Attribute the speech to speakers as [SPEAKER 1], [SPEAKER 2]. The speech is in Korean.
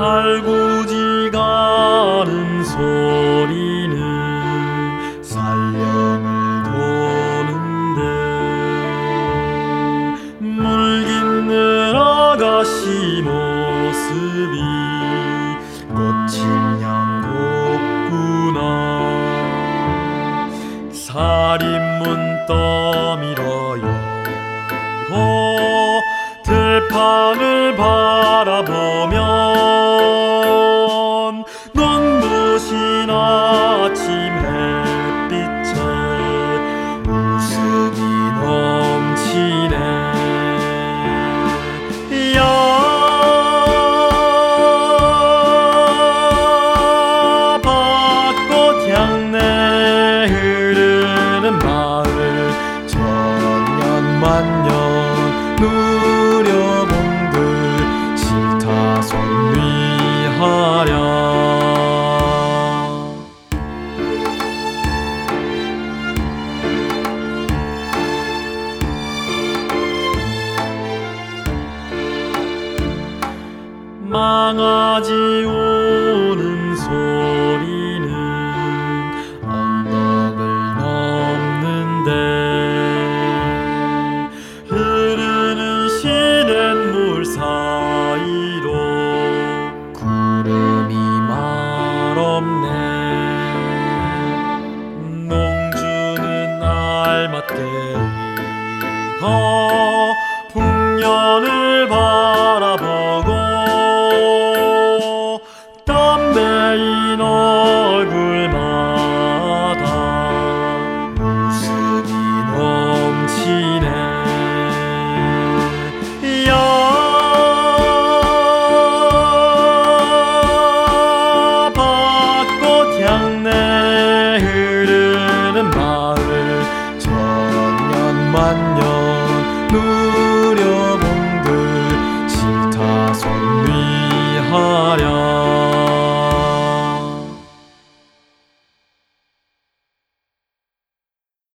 [SPEAKER 1] 달구지 가는 소리는 산령을 도는데 물깃는 아가씨 모습이 꽃인 양곱구나. 살인문 떠밀어 열고 들판을 바라보면 눈부신 아침 햇빛에 웃음이 넘치네. 야 밭꽃 향내 흐르는 마을 천년만년 누려본들 실타손 위하랴. 망아지 우는 소리는 언덕을 넘는데 흐르는 시냇물 사이로 구름이 말없네. 농주는 알맞게 익어 풍년을 바라보고 땀 메인 얼굴마다 웃음이 넘치네. 야 밭꽃 향내 흐르는 마을 천년만년 누려본들 실타손 위하랴.